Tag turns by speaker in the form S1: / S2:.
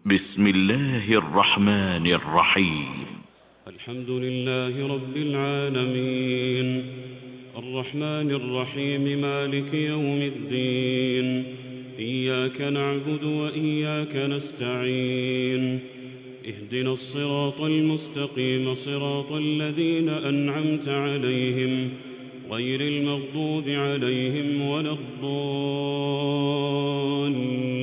S1: بسم الله الرحمن الرحيم.
S2: الحمد لله رب العالمين الرحمن الرحيم مالك يوم الدين. إياك نعبد وإياك نستعين. اهدنا الصراط المستقيم صراط الذين أنعمت عليهم غير المغضوب عليهم ولا الضالين.